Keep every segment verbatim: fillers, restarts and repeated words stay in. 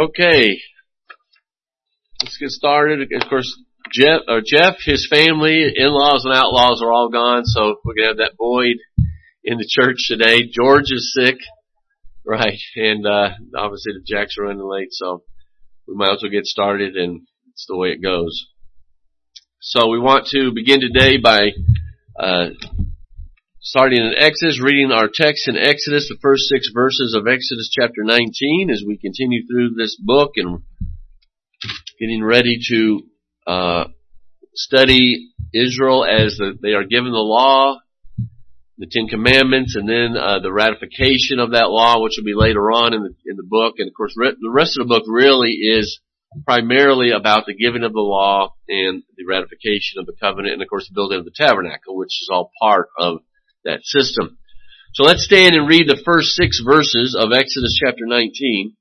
Okay, let's get started. Of course, Jeff, or Jeff, his family, in-laws and outlaws are all gone, so we're gonna have that void in the church today. George is sick, right, and uh obviously the Jacks are running late, so we might as well get started, and it's the way it goes. So we want to begin today by uh starting in Exodus, reading our text in Exodus, the first six verses of Exodus chapter nineteen, as we continue through this book and getting ready to uh study Israel as the, they are given the law, the Ten Commandments, and then uh the ratification of that law, which will be later on in the in the book. And of course, re- the rest of the book really is primarily about the giving of the law and the ratification of the covenant, and of course the building of the tabernacle, which is all part of that system. So let's stand and read the first six verses of Exodus chapter nineteen.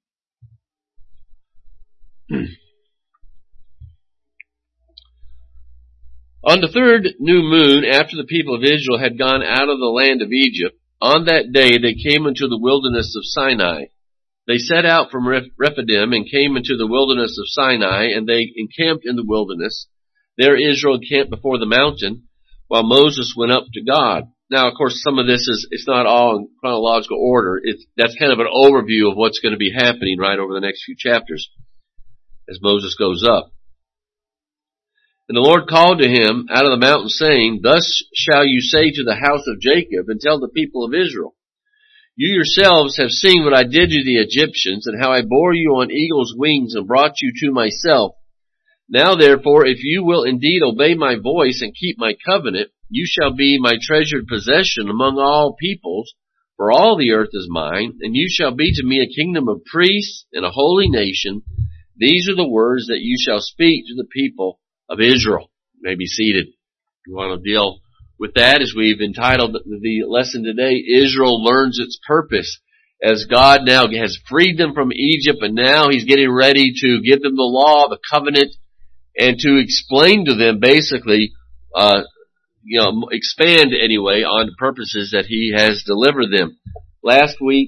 On the third new moon, after the people of Israel had gone out of the land of Egypt, on that day they came into the wilderness of Sinai. They set out from Rephidim and came into the wilderness of Sinai, and they encamped in the wilderness. There Israel encamped before the mountain, while Moses went up to God. Now, of course, some of this is, it's not all in chronological order. It's, that's kind of an overview of what's going to be happening right over the next few chapters as Moses goes up. And the Lord called to him out of the mountain, saying, Thus shall you say to the house of Jacob, and tell the people of Israel, You yourselves have seen what I did to the Egyptians, and how I bore you on eagle's wings and brought you to myself. Now therefore, if you will indeed obey my voice and keep my covenant, you shall be my treasured possession among all peoples, for all the earth is mine, and you shall be to me a kingdom of priests and a holy nation. These are the words that you shall speak to the people of Israel. You may be seated. We want to deal with that as we've entitled the lesson today, Israel Learns Its Purpose. As God now has freed them from Egypt, and now He's getting ready to give them the law, the covenant, and to explain to them basically, uh, you know, expand anyway on the purposes that He has delivered them. Last week,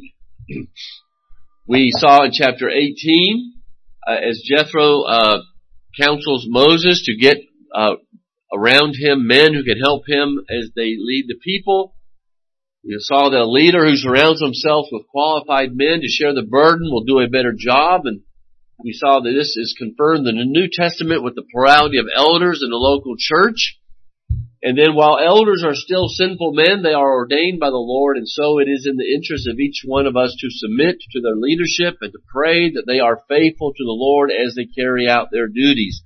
we saw in chapter eighteen, uh, as Jethro, uh, counsels Moses to get, uh, around him men who can help him as they lead the people. We saw that a leader who surrounds himself with qualified men to share the burden will do a better job, and we saw that this is confirmed in the New Testament with the plurality of elders in the local church. And then while elders are still sinful men, they are ordained by the Lord, and so it is in the interest of each one of us to submit to their leadership and to pray that they are faithful to the Lord as they carry out their duties.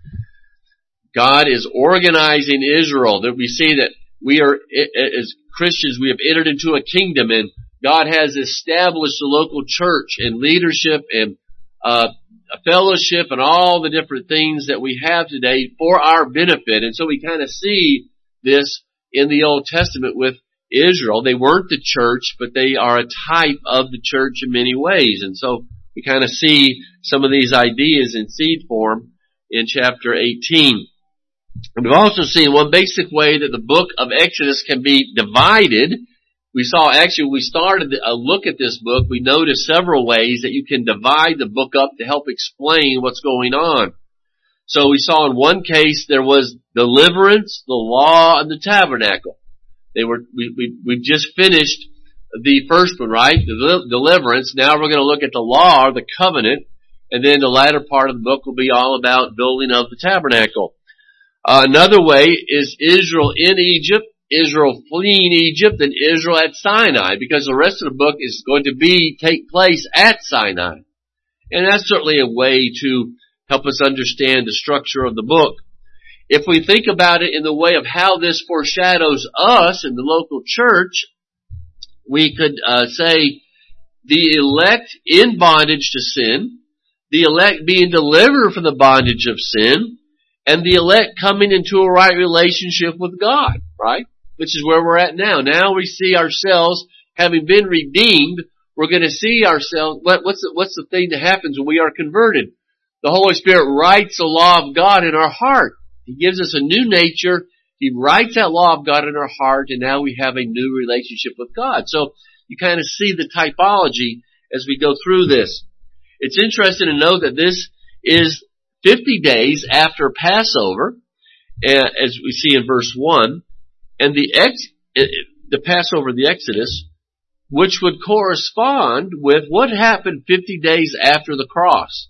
God is organizing Israel. That we see that we are, as Christians, we have entered into a kingdom, and God has established the local church and leadership and uh a fellowship and all the different things that we have today for our benefit. And so we kind of see this in the Old Testament with Israel. They weren't the church, but they are a type of the church in many ways. And so we kind of see some of these ideas in seed form in chapter eighteen. And we've also seen one basic way that the book of Exodus can be divided. We saw, actually, we started a look at this book. We noticed several ways that you can divide the book up to help explain what's going on. So we saw in one case there was deliverance, the law, and the tabernacle. They were, we, we, we just finished the first one, right? The deliverance. Now we're going to look at the law, or the covenant, and then the latter part of the book will be all about building of the tabernacle. Uh, another way is Israel in Egypt, Israel fleeing Egypt, and Israel at Sinai, because the rest of the book is going to be, take place at Sinai. And that's certainly a way to help us understand the structure of the book. If we think about it in the way of how this foreshadows us in the local church, we could uh, say the elect in bondage to sin, the elect being delivered from the bondage of sin, and the elect coming into a right relationship with God, right? Which is where we're at now. Now we see ourselves, having been redeemed, we're going to see ourselves, what, what's the, what's the thing that happens when we are converted? The Holy Spirit writes the law of God in our heart. He gives us a new nature. He writes that law of God in our heart, and now we have a new relationship with God. So you kind of see the typology as we go through this. It's interesting to know that this is fifty days after Passover, as we see in verse one, and the ex, the Passover, the Exodus, which would correspond with what happened fifty days after the cross.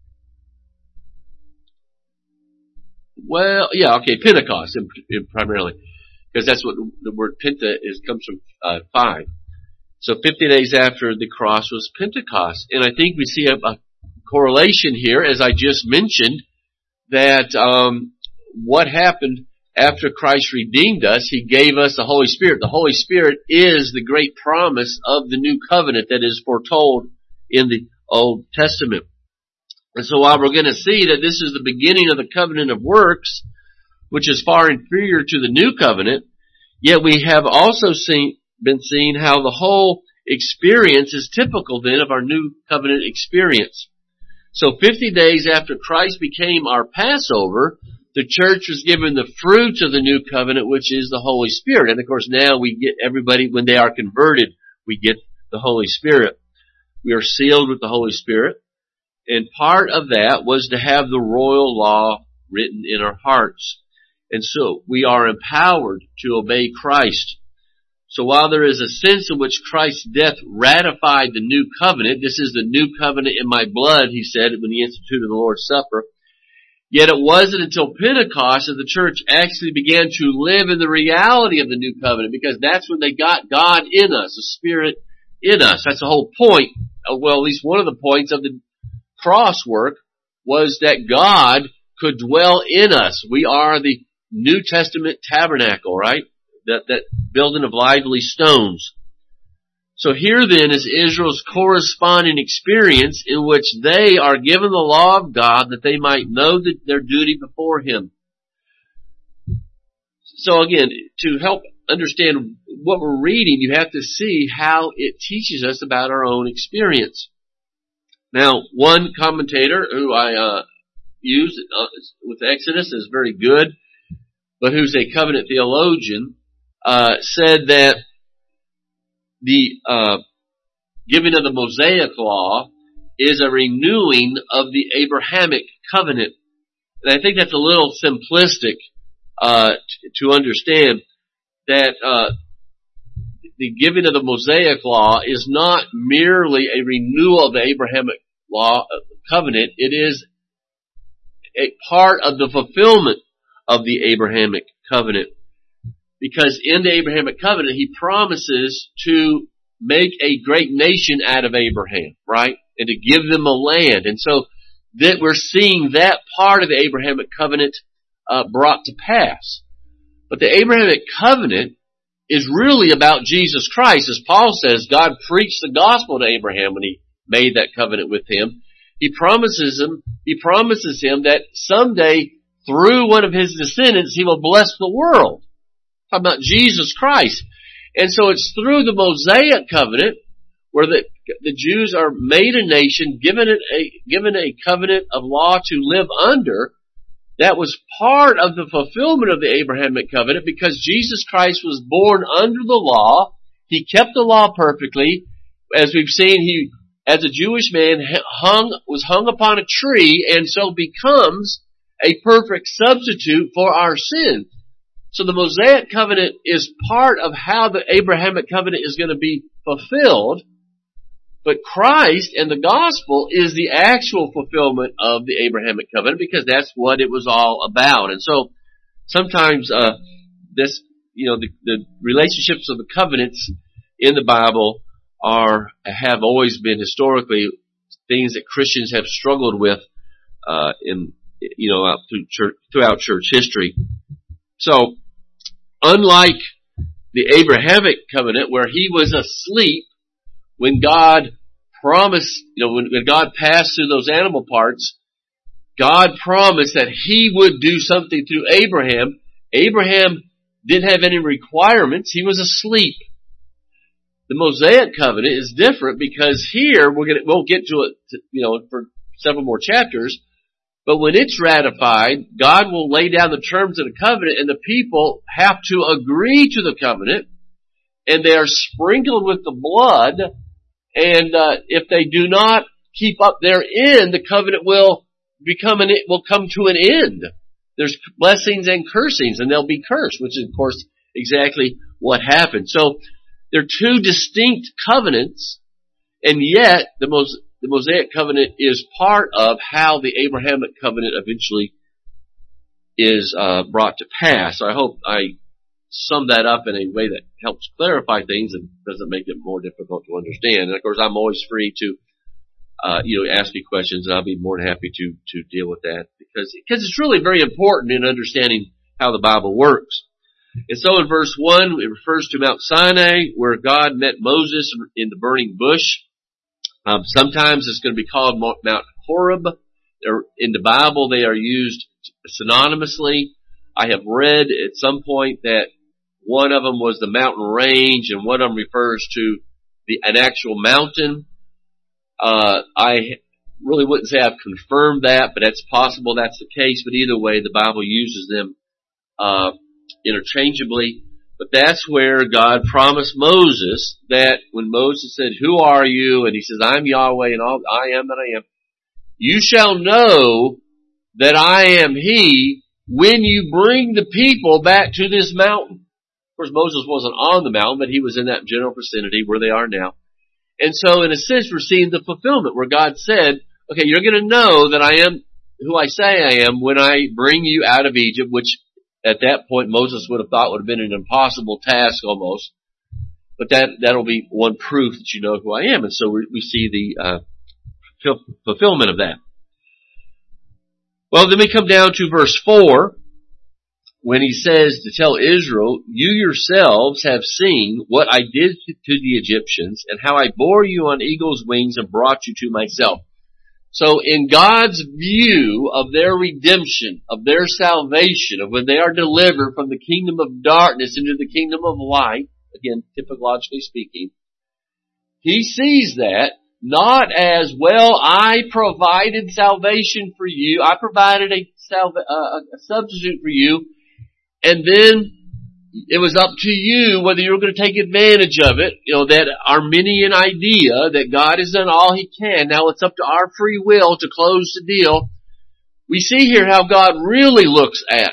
Well, yeah, okay, Pentecost primarily, because that's what the word Penta is, comes from uh, five. So fifty days after the cross was Pentecost. And I think we see a, a correlation here, as I just mentioned, that um, what happened after Christ redeemed us, He gave us the Holy Spirit. The Holy Spirit is the great promise of the new covenant that is foretold in the Old Testament. And so while we're going to see that this is the beginning of the covenant of works, which is far inferior to the new covenant, yet we have also seen, been seeing how the whole experience is typical then of our new covenant experience. So fifty days after Christ became our Passover, the church was given the fruits of the new covenant, which is the Holy Spirit. And of course now we get everybody, when they are converted, we get the Holy Spirit. We are sealed with the Holy Spirit. And part of that was to have the royal law written in our hearts. And so we are empowered to obey Christ. So while there is a sense in which Christ's death ratified the new covenant, this is the new covenant in my blood, He said when He instituted the Lord's Supper, yet it wasn't until Pentecost that the church actually began to live in the reality of the new covenant, because that's when they got God in us, the Spirit in us. That's the whole point, well, at least one of the points of the cross work, was that God could dwell in us. We are the New Testament tabernacle, right? That, that building of lively stones. So here then is Israel's corresponding experience in which they are given the law of God that they might know that their duty before Him. So again, to help understand what we're reading, you have to see how it teaches us about our own experience. Now, one commentator who I uh, used uh, with Exodus is very good, but who's a covenant theologian, uh, said that the uh, giving of the Mosaic law is a renewing of the Abrahamic covenant. And I think that's a little simplistic uh, t- to understand that uh, the giving of the Mosaic law is not merely a renewal of the Abrahamic law uh, covenant. It is a part of the fulfillment of the Abrahamic covenant. Because in the Abrahamic covenant, He promises to make a great nation out of Abraham, right? And to give them a land. And so that we're seeing that part of the Abrahamic covenant uh, brought to pass. But the Abrahamic covenant is really about Jesus Christ. As Paul says, God preached the gospel to Abraham when He made that covenant with him. He promises him, He promises him that someday through one of His descendants He will bless the world. Talking about Jesus Christ. And so it's through the Mosaic covenant where the, the Jews are made a nation, given it a, given a covenant of law to live under. That was part of the fulfillment of the Abrahamic covenant, because Jesus Christ was born under the law. He kept the law perfectly. As we've seen, He, as a Jewish man, hung, was hung upon a tree, and so becomes a perfect substitute for our sin. So the Mosaic covenant is part of how the Abrahamic covenant is going to be fulfilled. But Christ and the gospel is the actual fulfillment of the Abrahamic covenant, because that's what it was all about. And so sometimes uh this, you know, the, the relationships of the covenants in the Bible are, have always been historically things that Christians have struggled with uh in, you know, out through church, throughout church history. So, unlike the Abrahamic covenant, where he was asleep when God promised, you know, when, when God passed through those animal parts, God promised that He would do something through Abraham. Abraham didn't have any requirements. He was asleep. The Mosaic covenant is different, because here we're gonna, we'll get to it, you know, for several more chapters. But when it's ratified, God will lay down the terms of the covenant, and the people have to agree to the covenant, and they are sprinkled with the blood. And uh, if they do not keep up their end, the covenant will become an, will come to an end. There's blessings and cursings, and they'll be cursed, which is, of course, exactly what happened. So, they're two distinct covenants, and yet the, Mos- the Mosaic covenant is part of how the Abrahamic covenant eventually is uh, brought to pass. So I hope I sum that up in a way that helps clarify things and doesn't make it more difficult to understand. And of course, I'm always free to, uh, you know, ask me questions, and I'll be more than happy to to deal with that because because it's really very important in understanding how the Bible works. And so in verse one, it refers to Mount Sinai, where God met Moses in the burning bush. Um, sometimes it's going to be called Mount Horeb. They're, in the Bible, they are used synonymously. I have read at some point that one of them was the mountain range, and one of them refers to the an actual mountain. Uh, I really wouldn't say I've confirmed that, but it's possible that's the case. But either way, the Bible uses them uh interchangeably, but that's where God promised Moses that when Moses said, "Who are you?" and he says, "I'm Yahweh, and all I am that I am," you shall know that I am He when you bring the people back to this mountain. Of course, Moses wasn't on the mountain, but he was in that general vicinity where they are now. And so, in a sense, we're seeing the fulfillment where God said, "Okay, you're going to know that I am who I say I am when I bring you out of Egypt," which at that point, Moses would have thought would have been an impossible task almost. But that, that'll be one proof that you know who I am. And so we, we see the, uh, fulfillment of that. Well, then we come down to verse four, when he says to tell Israel, "You yourselves have seen what I did to the Egyptians and how I bore you on eagle's wings and brought you to myself." So in God's view of their redemption, of their salvation, of when they are delivered from the kingdom of darkness into the kingdom of light, again, typologically speaking, He sees that not as, well, I provided salvation for you, I provided a, salva- uh, a substitute for you, and then it was up to you whether you were going to take advantage of it. You know, that Arminian idea that God has done all He can. Now it's up to our free will to close the deal. We see here how God really looks at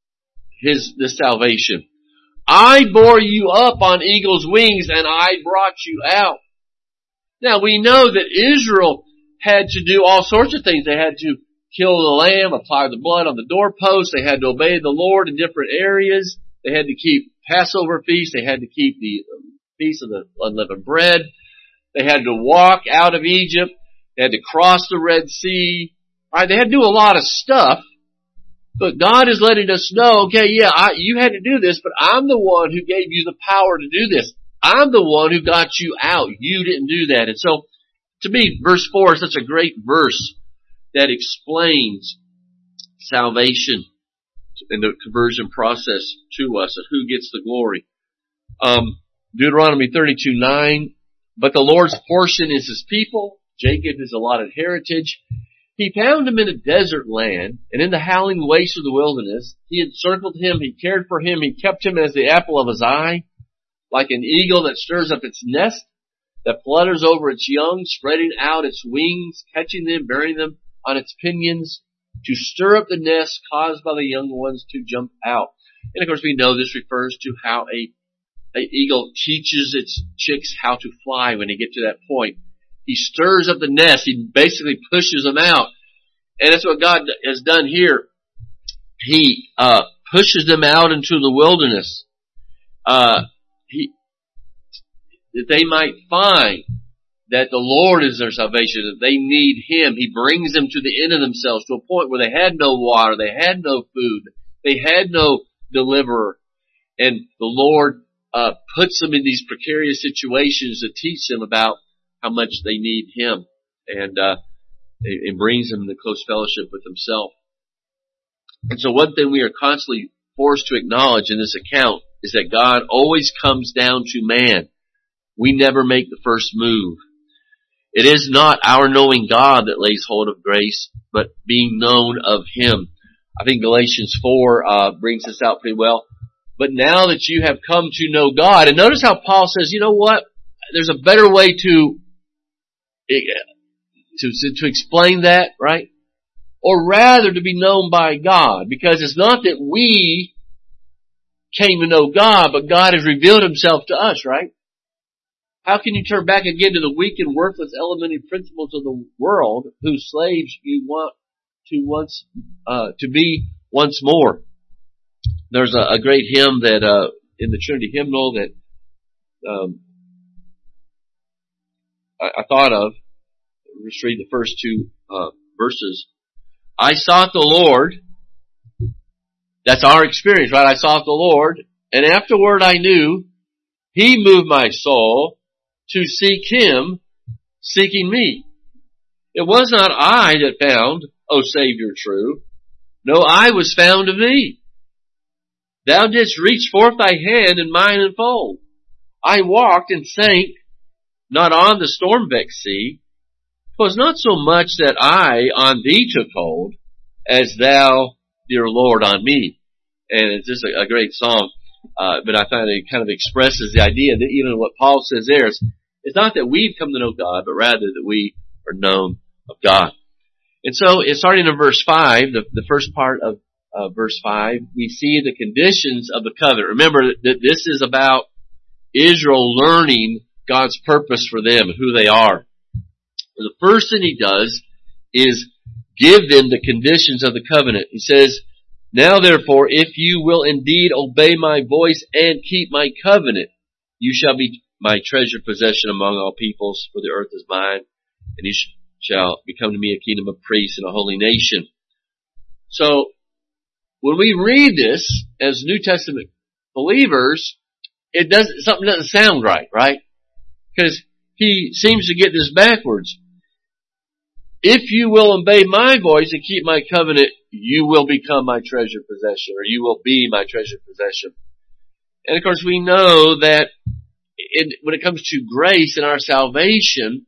His, the salvation. I bore you up on eagle's wings and I brought you out. Now we know that Israel had to do all sorts of things. They had to kill the lamb, apply the blood on the doorpost. They had to obey the Lord in different areas. They had to keep Passover feast. They had to keep the feast of the unleavened bread. They had to walk out of Egypt. They had to cross the Red Sea. All right, they had to do a lot of stuff. But God is letting us know, okay, yeah, I, you had to do this, but I'm the one who gave you the power to do this. I'm the one who got you out. You didn't do that. And so, to me, verse four is such a great verse that explains salvation and the conversion process to us and who gets the glory. Um, Deuteronomy thirty-two nine, "But the Lord's portion is His people. Jacob is allotted heritage. He found him in a desert land, and in the howling waste of the wilderness. He encircled him, He cared for him, He kept him as the apple of His eye. Like an eagle that stirs up its nest, that flutters over its young, spreading out its wings, catching them, bearing them on its pinions, to stir up the nest caused by the young ones to jump out." And of course we know this refers to how a, a eagle teaches its chicks how to fly when they get to that point. He stirs up the nest. He basically pushes them out. And that's what God has done here. He, uh, pushes them out into the wilderness. Uh, he, that they might find that the Lord is their salvation, that they need Him. He brings them to the end of themselves, to a point where they had no water, they had no food, they had no deliverer. And the Lord uh puts them in these precarious situations to teach them about how much they need Him, and uh and brings them into close fellowship with Himself. And so one thing we are constantly forced to acknowledge in this account is that God always comes down to man. We never make the first move. It is not our knowing God that lays hold of grace, but being known of Him. I think Galatians four uh brings this out pretty well. But now that you have come to know God, and notice how Paul says, you know what? There's a better way to to, to explain that, right? Or rather to be known by God, because it's not that we came to know God, but God has revealed himself to us, right? How can you turn back again to the weak and worthless elementary principles of the world whose slaves you want to once, uh, to be once more? There's a, a great hymn that, uh, in the Trinity hymnal that, um, I, I thought of. Let's read the first two, uh, verses. I sought the Lord. That's our experience, right? I sought the Lord, and afterward I knew he moved my soul to seek him, seeking me. It was not I that found, O Savior true. No, I was found of thee. Thou didst reach forth thy hand and mine enfold. I walked and sank, not on the storm-vexed sea. 'Twas not so much that I on thee took hold, as thou, dear Lord, on me. And it's just a, a great song, uh, but I find it kind of expresses the idea that even what Paul says there is, it's not that we've come to know God, but rather that we are known of God. And so, it's starting in verse five, the, the first part of uh, verse five, we see the conditions of the covenant. Remember that this is about Israel learning God's purpose for them, who they are. The first thing he does is give them the conditions of the covenant. He says, now therefore, if you will indeed obey my voice and keep my covenant, you shall be my treasured possession among all peoples, for the earth is mine, and you sh- shall become to me a kingdom of priests and a holy nation. So, when we read this as New Testament believers, it doesn't, something doesn't sound right, right? Because he seems to get this backwards. If you will obey my voice and keep my covenant, you will become my treasured possession, or you will be my treasured possession. And of course we know that it, when it comes to grace and our salvation,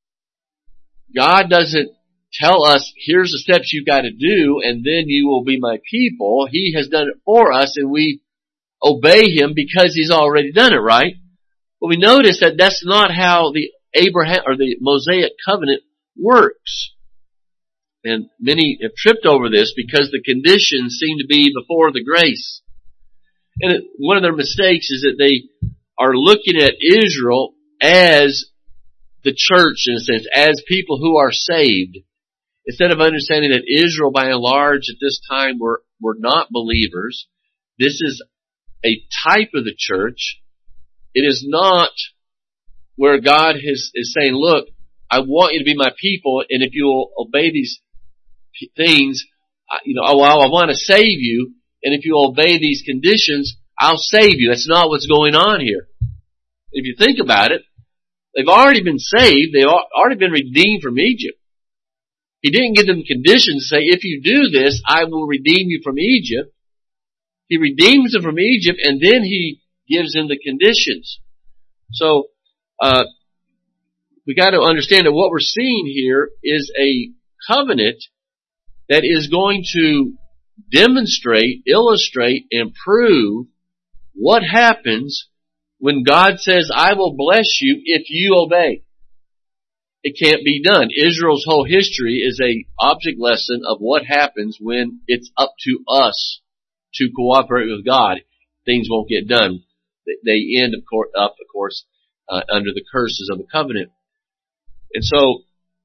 God doesn't tell us, here's the steps you've got to do, and then you will be my people. He has done it for us, and we obey him because he's already done it, right? But we notice that that's not how the Abraham or the Mosaic covenant works. And many have tripped over this because the conditions seem to be before the grace. And it, one of their mistakes is that they are looking at Israel as the church, in a sense, as people who are saved, instead of understanding that Israel, by and large, at this time were, were not believers. This is a type of the church. It is not where God is, is saying, look, I want you to be my people, and if you will obey these things, you know, oh, I want to save you, and if you obey these conditions, I'll save you. That's not what's going on here. If you think about it, they've already been saved. They've already been redeemed from Egypt. He didn't give them conditions to say, if you do this, I will redeem you from Egypt. He redeems them from Egypt, and then he gives them the conditions. So, uh, we got to understand that what we're seeing here is a covenant that is going to demonstrate, illustrate, and prove what happens when God says, I will bless you if you obey. It can't be done. Israel's whole history is a object lesson of what happens when it's up to us to cooperate with God. Things won't get done. They end of course, up, of course, uh, under the curses of the covenant. And so,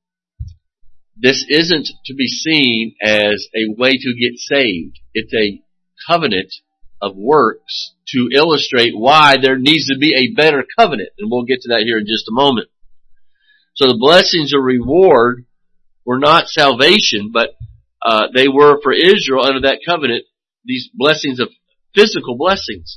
this isn't to be seen as a way to get saved. It's a covenant of works to illustrate why there needs to be a better covenant. And we'll get to that here in just a moment. So the blessings of reward were not salvation, but uh, they were for Israel under that covenant, these blessings of physical blessings.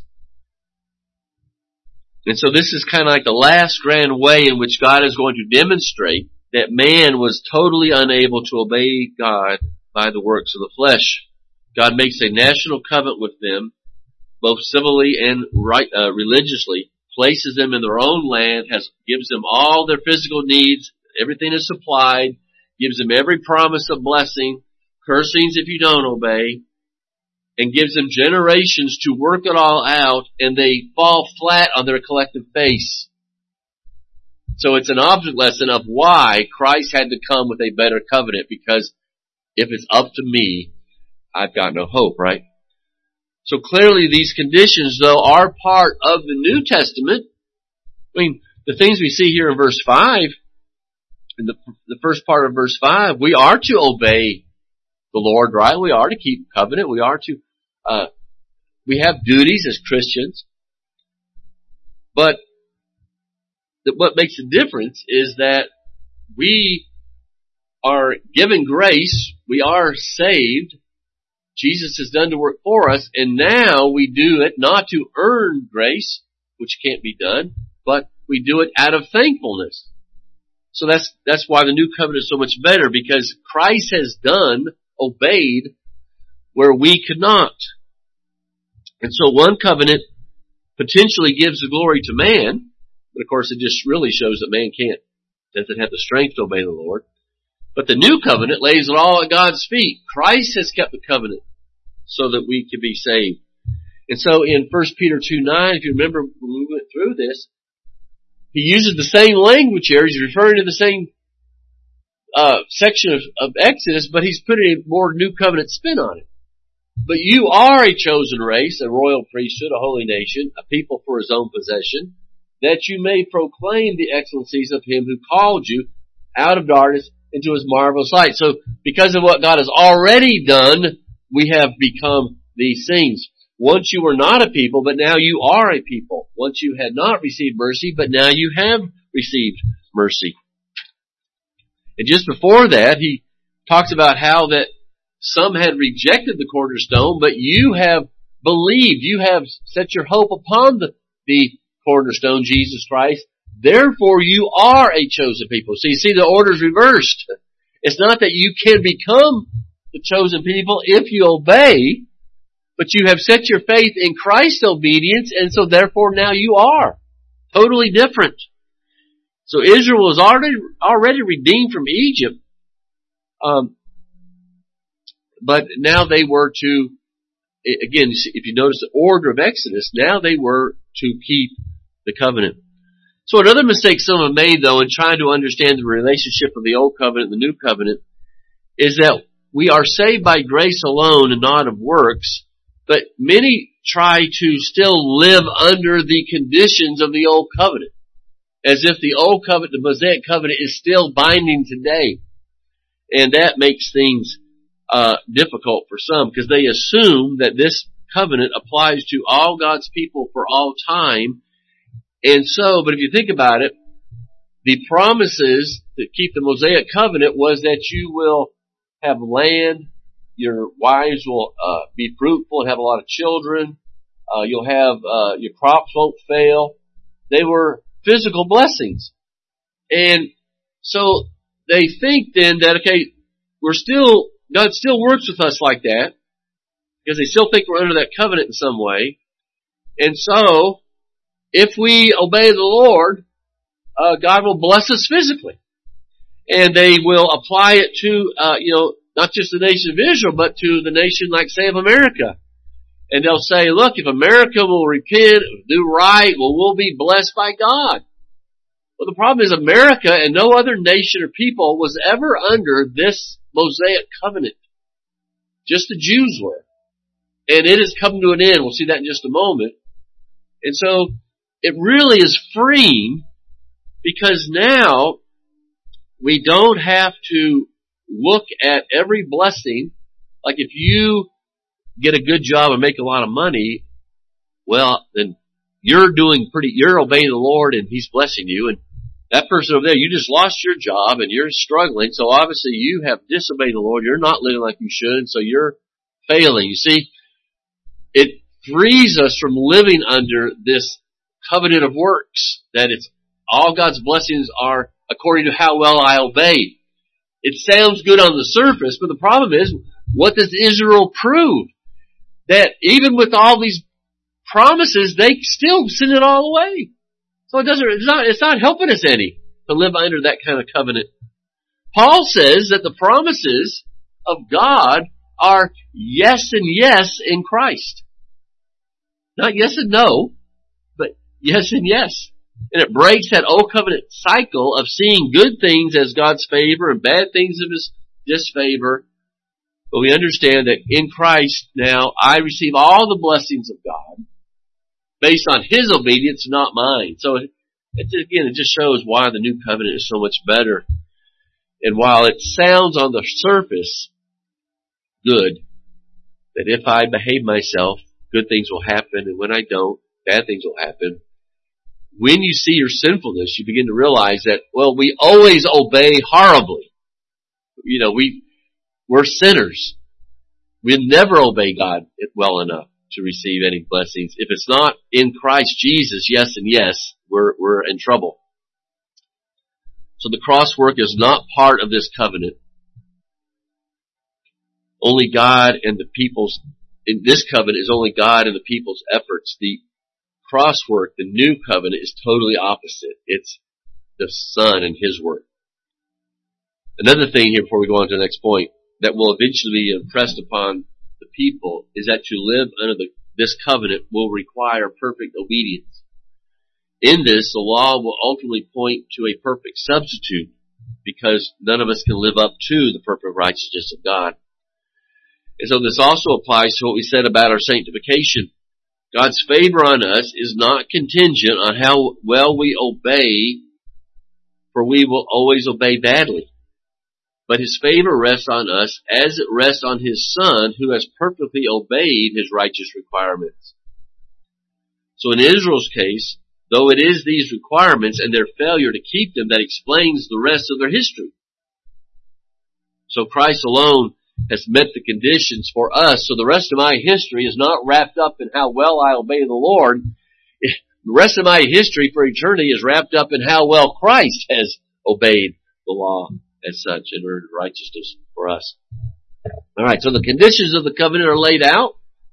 And so this is kind of like the last grand way in which God is going to demonstrate that man was totally unable to obey God by the works of the flesh. God makes a national covenant with them, both civilly and right, uh, religiously, places them in their own land, has gives them all their physical needs, everything is supplied, gives them every promise of blessing, cursings if you don't obey, and gives them generations to work it all out, and they fall flat on their collective face. So it's an object lesson of why Christ had to come with a better covenant, because if it's up to me, I've got no hope, right? So clearly these conditions, though, are part of the New Testament. I mean, the things we see here in verse five, in the, the first part of verse five, we are to obey the Lord, right? We are to keep covenant. We are to, uh, we have duties as Christians. But the, what makes a difference is that we are given grace. We are saved. Jesus has done the work for us, and now we do it not to earn grace, which can't be done, but we do it out of thankfulness. So that's, that's why the new covenant is so much better, because Christ has done, obeyed, where we could not. And so one covenant potentially gives the glory to man, but of course it just really shows that man can't, doesn't have the strength to obey the Lord. But the new covenant lays it all at God's feet. Christ has kept the covenant so that we can be saved. And so in First Peter two nine, if you remember when we went through this, he uses the same language here. He's referring to the same uh, section of, of Exodus, but he's putting a more new covenant spin on it. But you are a chosen race, a royal priesthood, a holy nation, a people for his own possession, that you may proclaim the excellencies of him who called you out of darkness into his marvelous light. So because of what God has already done, we have become these things. Once you were not a people, but now you are a people. Once you had not received mercy, but now you have received mercy. And just before that, he talks about how that some had rejected the cornerstone, but you have believed. You have set your hope upon the, the cornerstone, Jesus Christ. Therefore, you are a chosen people. So you see, the order's reversed. It's not that you can become the chosen people if you obey, but you have set your faith in Christ's obedience, and so therefore now you are. Totally different. So Israel was already, already redeemed from Egypt, um, but now they were to, again, if you notice the order of Exodus, now they were to keep the covenant. So another mistake some have made, though, in trying to understand the relationship of the Old Covenant and the New Covenant is that we are saved by grace alone and not of works, but many try to still live under the conditions of the Old Covenant, as if the Old Covenant, the Mosaic Covenant, is still binding today. And that makes things uh difficult for some, because they assume that this covenant applies to all God's people for all time. And so, but if you think about it, the promises that keep the Mosaic Covenant was that you will have land, your wives will uh, be fruitful and have a lot of children, uh, you'll have, uh, your crops won't fail. They were physical blessings. And so they think then that, okay, we're still, God still works with us like that, because they still think we're under that covenant in some way. And so, if we obey the Lord, uh, God will bless us physically. And they will apply it to, uh, you know, not just the nation of Israel, but to the nation, like, say, of America. And they'll say, look, if America will repent, do right, well, we'll be blessed by God. Well, the problem is America and no other nation or people was ever under this Mosaic covenant. Just the Jews were. And it has come to an end. We'll see that in just a moment. And so, it really is freeing, because now we don't have to look at every blessing. Like if you get a good job and make a lot of money, well, then you're doing pretty, you're obeying the Lord and He's blessing you. And that person over there, you just lost your job and you're struggling. So obviously you have disobeyed the Lord. You're not living like you should. So you're failing. You see, it frees us from living under this covenant of works, that it's all God's blessings are according to how well I obey. It sounds good on the surface, but the problem is, what does Israel prove? That even with all these promises, they still send it all away. So it doesn't, it's not, it's not helping us any to live under that kind of covenant. Paul says that the promises of God are yes and yes in Christ. Not yes and no, but yes and yes. And it breaks that old covenant cycle of seeing good things as God's favor and bad things of His disfavor. But we understand that in Christ now I receive all the blessings of God based on His obedience, not mine. So it, it, again, it just shows why the new covenant is so much better. And while it sounds on the surface good, that if I behave myself, good things will happen, and when I don't, bad things will happen. When you see your sinfulness, you begin to realize that, well, we always obey horribly. You know, we, we're sinners. We'll never obey God well enough to receive any blessings. If it's not in Christ Jesus, yes and yes, we're, we're in trouble. So the cross work is not part of this covenant. Only God and the people's, in this covenant is only God and the people's efforts. The cross work, the new covenant, is totally opposite. It's the Son and His work. Another thing here before we go on to the next point that will eventually be impressed upon the people is that to live under the, this covenant will require perfect obedience. In this, the law will ultimately point to a perfect substitute because none of us can live up to the perfect righteousness of God. And so this also applies to what we said about our sanctification. God's favor on us is not contingent on how well we obey, for we will always obey badly. But His favor rests on us as it rests on His Son, who has perfectly obeyed His righteous requirements. So in Israel's case, though it is these requirements and their failure to keep them that explains the rest of their history. So Christ alone has met the conditions for us, so the rest of my history is not wrapped up in how well I obey the Lord. The rest of my history for eternity is wrapped up in how well Christ has obeyed the law as such and earned righteousness for us. Alright, so the conditions of the covenant are laid out.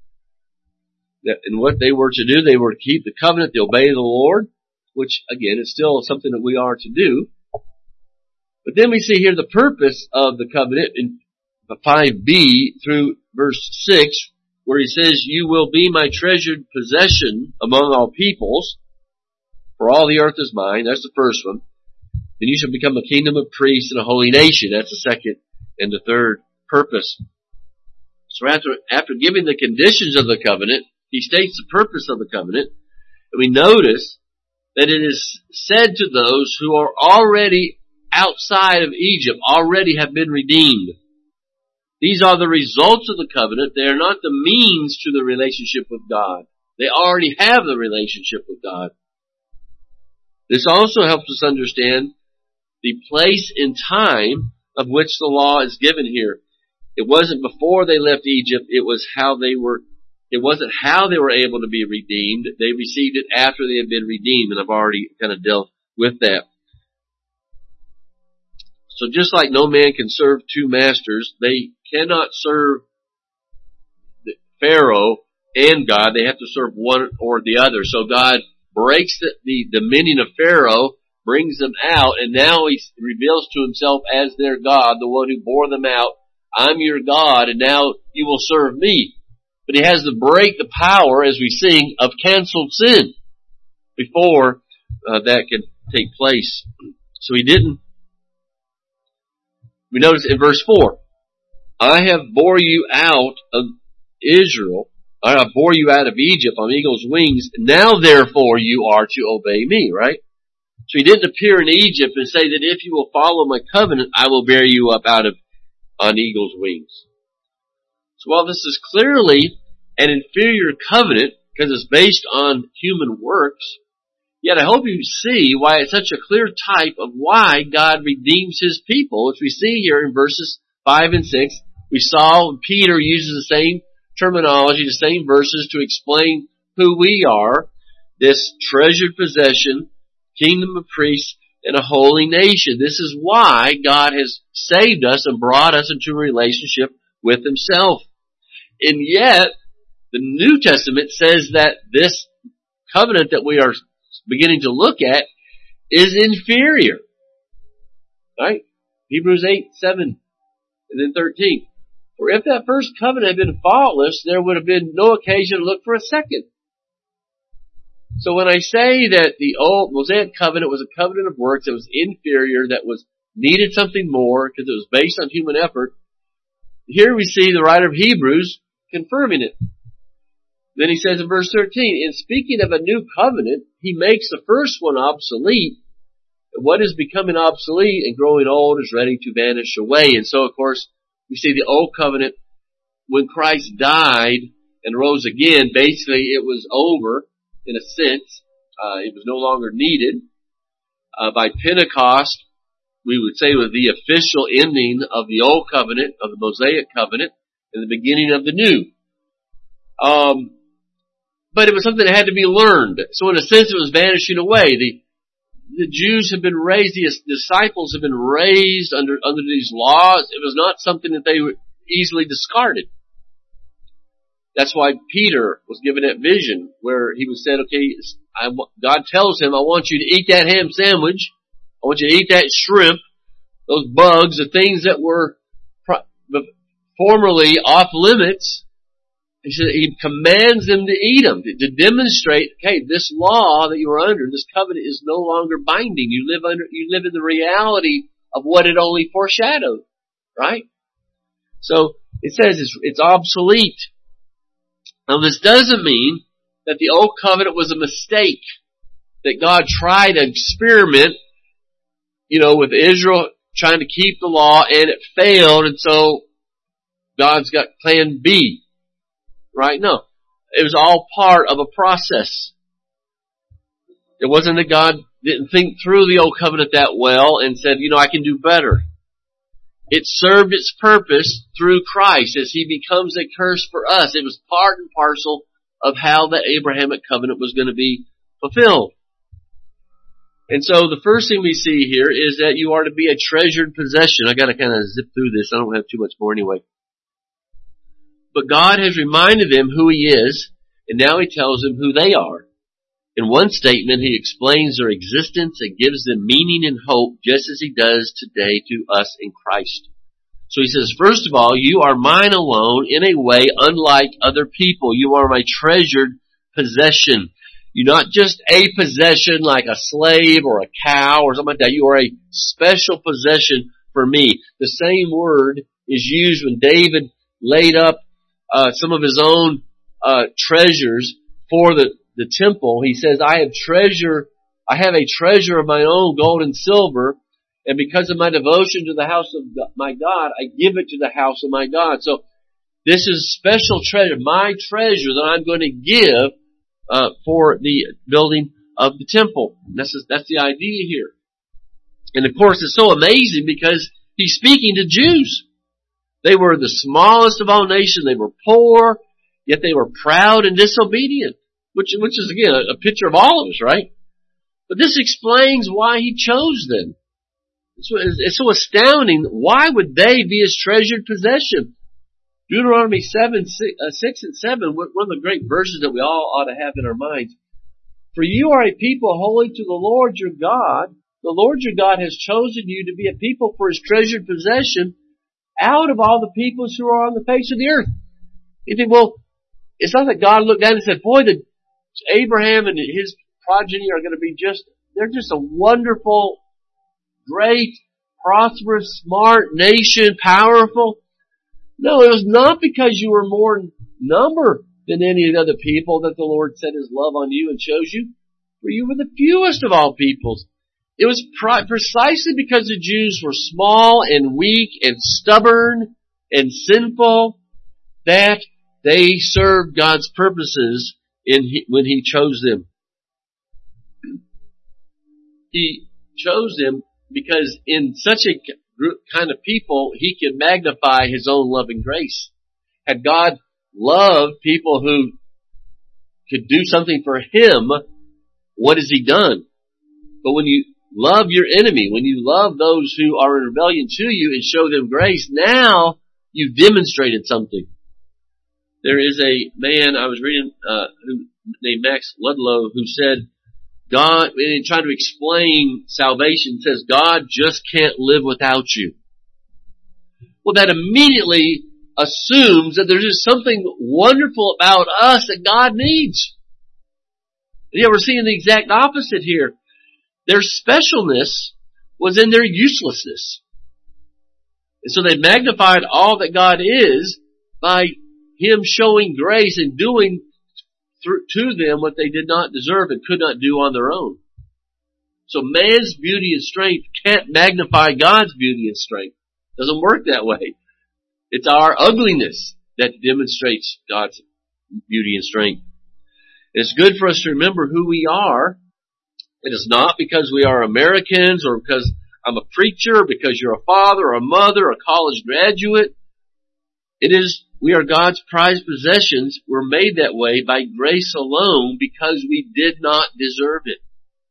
And what they were to do, they were to keep the covenant, to obey the Lord, which again is still something that we are to do. But then we see here the purpose of the covenant in five b through verse six, where He says, "You will be my treasured possession among all peoples, for all the earth is mine." That's the first one. Then you shall become a kingdom of priests and a holy nation. That's the second and the third purpose. So after, after giving the conditions of the covenant, He states the purpose of the covenant. And we notice that it is said to those who are already outside of Egypt, already have been redeemed. These are the results of the covenant. They are not the means to the relationship with God. They already have the relationship with God. This also helps us understand the place and time of which the law is given here. It wasn't before they left Egypt, it was how they were, it wasn't how they were able to be redeemed. They received it after they had been redeemed, and I've already kind of dealt with that. So just like no man can serve two masters, they cannot serve Pharaoh and God. They have to serve one or the other. So God breaks the, the dominion of Pharaoh, brings them out, and now He reveals to Himself as their God, the one who bore them out. I'm your God, and now you will serve me. But He has to break the power, as we sing, of canceled sin before uh, that can take place. So He didn't. We notice in verse four, I have bore you out of Israel, I have bore you out of Egypt on eagle's wings, now therefore you are to obey me, right? So He didn't appear in Egypt and say that if you will follow my covenant, I will bear you up out of on eagle's wings. So while this is clearly an inferior covenant, because it's based on human works, yet I hope you see why it's such a clear type of why God redeems His people, which we see here in verses five and six. We saw Peter uses the same terminology, the same verses to explain who we are, this treasured possession, kingdom of priests, and a holy nation. This is why God has saved us and brought us into a relationship with Himself. And yet, the New Testament says that this covenant that we are beginning to look at is inferior. Right? Hebrews eight, seven, and then thirteen. For if that first covenant had been faultless, there would have been no occasion to look for a second. So when I say that the old Mosaic covenant was a covenant of works that was inferior, that was needed something more because it was based on human effort, here we see the writer of Hebrews confirming it. Then he says in verse thirteen, in speaking of a new covenant, he makes the first one obsolete. What is becoming obsolete and growing old is ready to vanish away. And so, of course, we see the old covenant, when Christ died and rose again, basically it was over in a sense. Uh, it was no longer needed. Uh, by Pentecost, we would say it was the official ending of the old covenant, of the Mosaic covenant, and the beginning of the new. Um, but it was something that had to be learned. So in a sense it was vanishing away. The The Jews have been raised, the disciples have been raised under, under these laws. It was not something that they easily discarded. That's why Peter was given that vision where he was said, okay, I, God tells him, I want you to eat that ham sandwich. I want you to eat that shrimp, those bugs, the things that were formerly off limits. He said he commands them to eat them, to demonstrate, okay, this law that you are under, this covenant is no longer binding. You live under, you live in the reality of what it only foreshadowed, right? So it says it's, it's obsolete. Now this doesn't mean that the old covenant was a mistake, that God tried an experiment, you know, with Israel trying to keep the law and it failed, and so God's got plan B. Right? No. It was all part of a process. It wasn't that God didn't think through the old covenant that well and said, you know, I can do better. It served its purpose through Christ as He becomes a curse for us. It was part and parcel of how the Abrahamic covenant was going to be fulfilled. And so the first thing we see here is that you are to be a treasured possession. I got to kind of zip through this. I don't have too much more anyway. But God has reminded them who He is, and now He tells them who they are. In one statement, He explains their existence and gives them meaning and hope, just as He does today to us in Christ. So He says, first of all, you are mine alone in a way unlike other people. You are my treasured possession. You're not just a possession like a slave or a cow or something like that. You are a special possession for me. The same word is used when David laid up Uh, some of his own uh, treasures for the, the temple. He says, I have treasure, I have a treasure of my own gold and silver, and because of my devotion to the house of my God, I give it to the house of my God. So this is special treasure, my treasure that I'm going to give uh, for the building of the temple. And that's, that's the idea here. And of course it's so amazing because He's speaking to Jews. They were the smallest of all nations. They were poor, yet they were proud and disobedient, which, which is again a, a picture of all of us, right? But this explains why He chose them. It's, it's so astounding. Why would they be His treasured possession? Deuteronomy seven, six, uh, six and seven, one of the great verses that we all ought to have in our minds. For you are a people holy to the Lord your God. The Lord your God has chosen you to be a people for His treasured possession out of all the peoples who are on the face of the earth. You think, well, it's not that God looked down and said, boy, the Abraham and his progeny are going to be just, they're just a wonderful, great, prosperous, smart nation, powerful. No, it was not because you were more in number than any of the other people that the Lord set His love on you and chose you. For you were the fewest of all peoples. It was precisely because the Jews were small and weak and stubborn and sinful that they served God's purposes in when He chose them. He chose them because in such a group, kind of people, He could magnify His own loving grace. Had God loved people who could do something for Him, what has He done? But when you love your enemy, when you love those who are in rebellion to you and show them grace, now you've demonstrated something. There is a man I was reading uh, who named Max Ludlow who said, God, in trying to explain salvation, says God just can't live without you. Well, that immediately assumes that there's just something wonderful about us that God needs. And yet we're seeing the exact opposite here. Their specialness was in their uselessness. And so they magnified all that God is by Him showing grace and doing through, to them what they did not deserve and could not do on their own. So man's beauty and strength can't magnify God's beauty and strength. It doesn't work that way. It's our ugliness that demonstrates God's beauty and strength. It's good for us to remember who we are. It is not because we are Americans or because I'm a preacher, or because you're a father or a mother or a college graduate. It is, we are God's prized possessions. We're made that way by grace alone because we did not deserve it.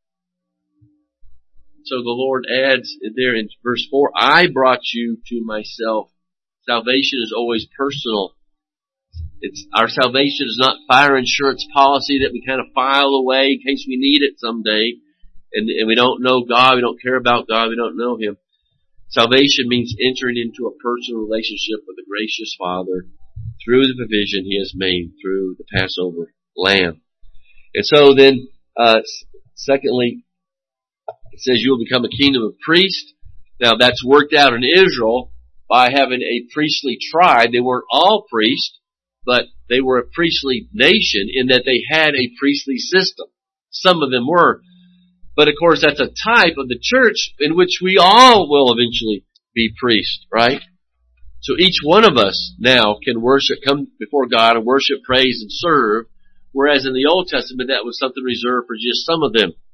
So the Lord adds there in verse four, I brought you to myself. Salvation is always personal. It's, our salvation is not fire insurance policy that we kind of file away in case we need it someday. And, and we don't know God, we don't care about God, we don't know Him. Salvation means entering into a personal relationship with the gracious Father through the provision He has made through the Passover lamb. And so then, uh, secondly, it says you will become a kingdom of priests. Now that's worked out in Israel by having a priestly tribe. They weren't all priests, but they were a priestly nation in that they had a priestly system. Some of them were. But of course that's a type of the church in which we all will eventually be priests, right? So each one of us now can worship, come before God and worship, praise, and serve, whereas in the Old Testament that was something reserved for just some of them.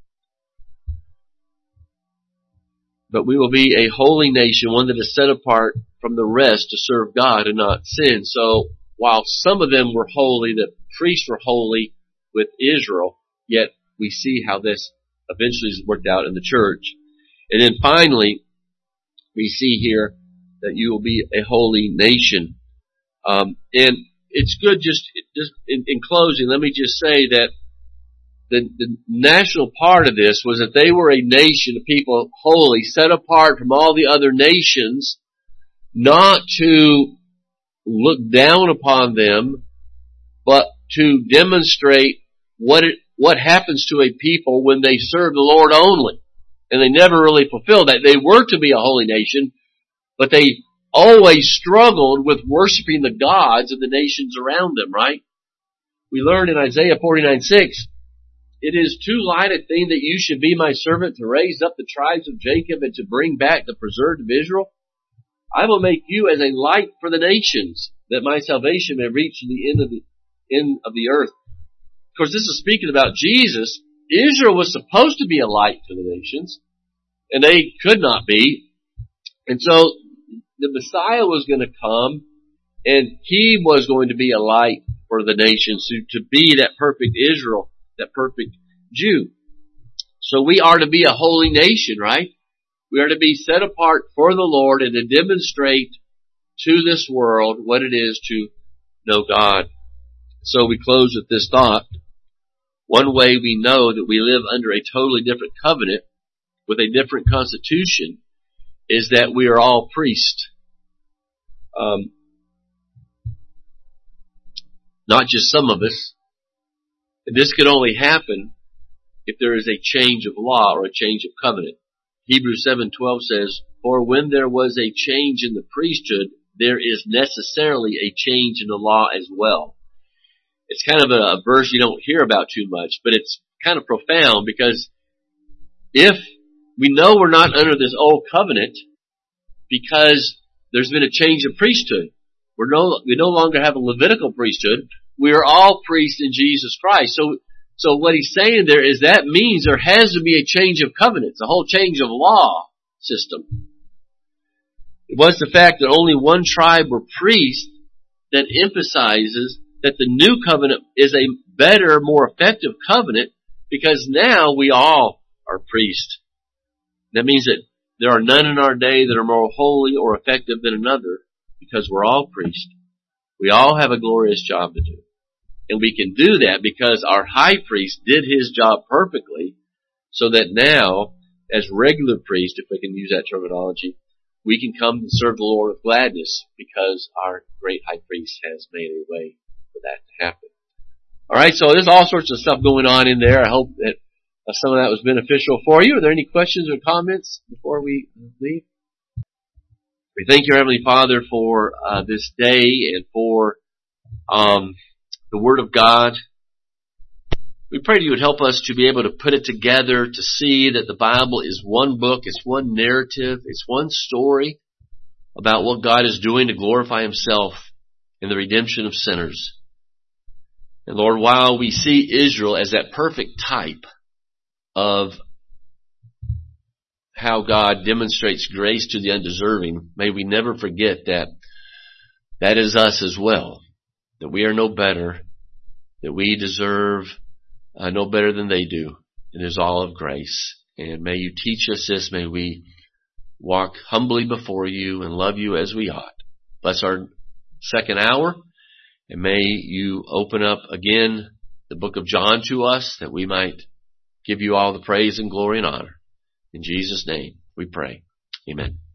But we will be a holy nation, one that is set apart from the rest to serve God and not sin. So while some of them were holy, the priests were holy with Israel, yet we see how this eventually is worked out in the church. And then finally, we see here that you will be a holy nation. Um, and it's good just, just in, in closing, let me just say that the, the national part of this was that they were a nation of people holy, set apart from all the other nations, not to look down upon them, but to demonstrate what it, what happens to a people when they serve the Lord only. And they never really fulfilled that. They were to be a holy nation, but they always struggled with worshiping the gods of the nations around them, right? We learn in Isaiah forty-nine six, it is too light a thing that you should be my servant to raise up the tribes of Jacob and to bring back the preserved of Israel. I will make you as a light for the nations, that my salvation may reach to the end of the end of the earth. Of course, this is speaking about Jesus. Israel was supposed to be a light to the nations, and they could not be. And so the Messiah was going to come, and He was going to be a light for the nations, to, to be that perfect Israel, that perfect Jew. So we are to be a holy nation, right? We are to be set apart for the Lord and to demonstrate to this world what it is to know God. So we close with this thought. One way we know that we live under a totally different covenant with a different constitution is that we are all priests. Um, not just some of us. And this could only happen if there is a change of law or a change of covenant. Hebrews seven twelve says, for when there was a change in the priesthood, there is necessarily a change in the law as well. It's kind of a, a verse you don't hear about too much, but it's kind of profound because if we know we're not under this old covenant because there's been a change of priesthood. We're no, we no longer have a Levitical priesthood. We are all priests in Jesus Christ. So, so what he's saying there is that means there has to be a change of covenants, a whole change of law system. It was the fact that only one tribe were priests that emphasizes that the new covenant is a better, more effective covenant because now we all are priests. That means that there are none in our day that are more holy or effective than another because we're all priests. We all have a glorious job to do. And we can do that because our high priest did his job perfectly so that now, as regular priests, if we can use that terminology, we can come and serve the Lord with gladness because our great high priest has made a way for that to happen. Alright, so there's all sorts of stuff going on in there. I hope that uh, some of that was beneficial for you. Are there any questions or comments before we leave? We thank you, Heavenly Father, for uh, this day and for um, the Word of God. We pray that you would help us to be able to put it together, to see that the Bible is one book, it's one narrative, it's one story about what God is doing to glorify Himself in the redemption of sinners. And Lord, while we see Israel as that perfect type of how God demonstrates grace to the undeserving, may we never forget that that is us as well, that we are no better, that we deserve uh, no better than they do. It is all of grace. And may you teach us this. May we walk humbly before you and love you as we ought. Bless our second hour. And may you open up again the book of John to us, that we might give you all the praise and glory and honor. In Jesus' name we pray. Amen.